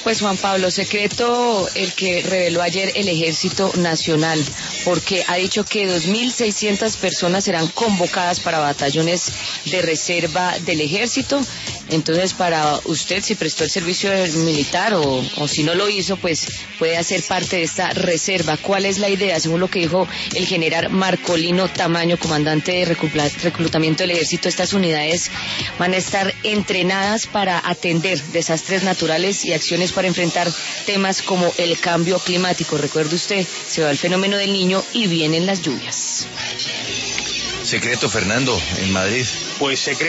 Pues Juan Pablo, secreto el que reveló ayer el Ejército Nacional, porque ha dicho que 2.600 personas serán convocadas para batallones de reserva del Ejército. Entonces, para usted, si prestó el servicio militar o si no lo hizo, pues puede hacer parte de esta reserva. ¿Cuál es la idea? Según lo que dijo el general Marcolino Tamaño, comandante de reclutamiento del Ejército, estas unidades van a estar entrenadas para atender desastres naturales y acciones para enfrentar temas como el cambio climático. Recuerde usted, se va el fenómeno del Niño y vienen las lluvias. Secreto, Fernando, en Madrid. Pues secreto.